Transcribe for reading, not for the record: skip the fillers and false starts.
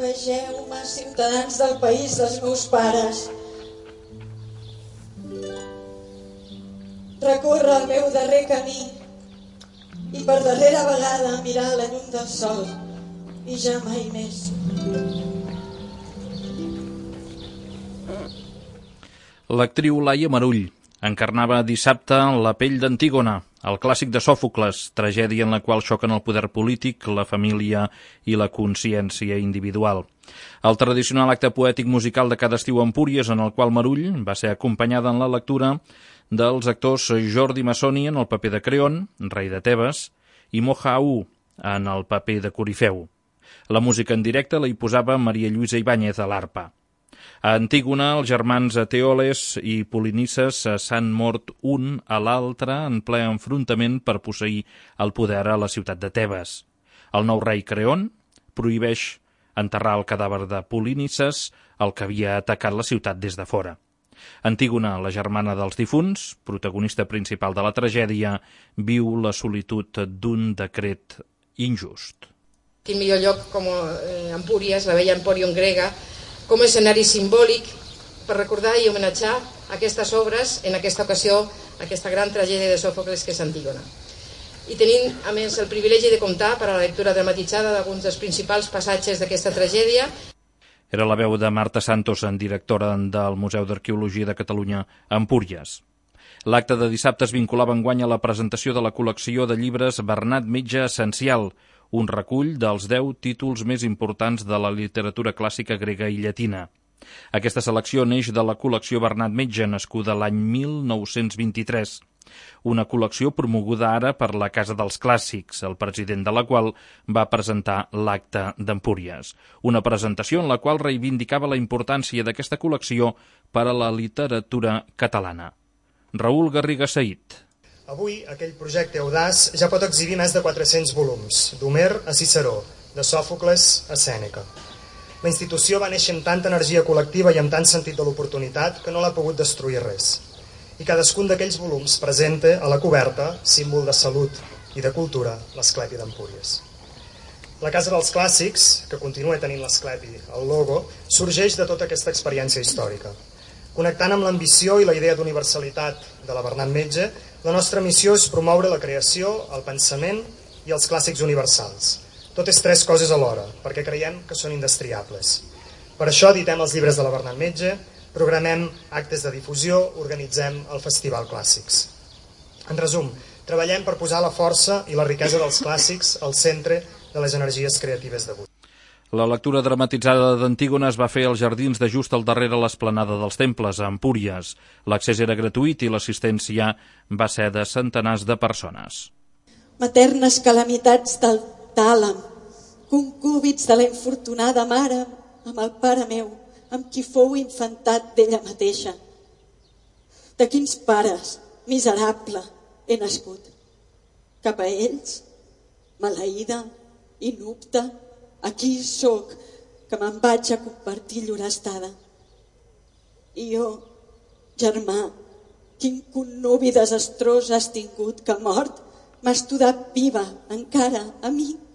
Vegeu-me, ciutadans del país dels meus pares. Recórrer el meu darrer camí i per darrera vegada mirar la llum del sol i ja mai més. L'actriu Laia Marull encarnava dissabte La pell d'Antígona, el clàssic de Sòfocles, tragèdia en la qual xoquen el poder polític, la família i la consciència individual. El tradicional acte poètic musical de cada estiu a Empúries, en el qual Marull va ser acompanyada en la lectura dels actors Jordi Massoni en el paper de Creont, rei de Tebes, i Moja Aú en el paper de Corifeu. La música en directe la hi posava Maria Lluïsa Ibáñez a l'arpa. A Antígona, els germans Teoles i Polinices s'han mort un a l'altre en ple enfrontament per posseir el poder a la ciutat de Tebes. El nou rei Creont prohibeix enterrar el cadàver de Polinices, el que havia atacat la ciutat des de fora. Antígona, la germana dels difunts, protagonista principal de la tragèdia, viu la solitud d'un decret injust. Quin millor lloc com Empúries, la vella Empòrion grega, com a escenari simbòlic per recordar i homenatjar aquestes obres, en aquesta ocasió, aquesta gran tragèdia de Sòfocles que és Antígona. I tenint, a més, el privilegi de comptar per a la lectura dramatitzada d'alguns dels principals passatges d'aquesta tragèdia. Era la veu de Marta Santos, directora del Museu d'Arqueologia de Catalunya a Empúries. L'acte de dissabte es vinculava enguany a la presentació de la col·lecció de llibres Bernat Metge Essencial, un recull dels 10 títols més importants de la literatura clàssica grega i llatina. Aquesta selecció neix de la col·lecció Bernat Metge, nascuda l'any 1923, una col·lecció promoguda ara per la Casa dels Clàssics, el president de la qual va presentar l'acte d'Empúries. Una presentació en la qual reivindicava la importància d'aquesta col·lecció per a la literatura catalana. Raül Garriga Saït. Avui, aquell projecte audaç ja pot exhibir més de 400 volums, d'Homer a Ciceró, de Sòfocles a Sèneca. La institució va néixer amb tanta energia col·lectiva i amb tant sentit de l'oportunitat que no l'ha pogut destruir res. I cadascun d'aquells volums presenta a la coberta, símbol de salut i de cultura, l'Asclepi d'Empúries. La Casa dels Clàssics, que continua tenint l'Asclepi, el logo, sorgeix de tota aquesta experiència històrica. Connectant amb l'ambició i la idea d'universalitat de la Bernat Metge, la nostra missió és promoure la creació, el pensament i els clàssics universals. Totes tres coses alhora, perquè creiem que són indestriables. Per això editem els llibres de la Bernat Metge, programem actes de difusió, organitzem el Festival Clàssics. En resum, treballem per posar la força i la riquesa dels clàssics al centre de les energies creatives d'avui. La lectura dramatitzada d'Antígona es va fer als jardins de just al darrere l'esplanada dels temples, a Empúries. L'accés era gratuït i l'assistència va ser de centenars de persones. Maternes calamitats del tàlam, concúbits de la infortunada mare amb el pare meu, amb qui fou infantat d'ella mateixa. De quins pares, miserable, he nascut. Cap a ells, maleïda, inúpta, aquí sóc, que me'n vaig a compartir llur estada. I jo, germà, quin connubi desastrós has tingut que mort m'ha estudat viva encara a mi.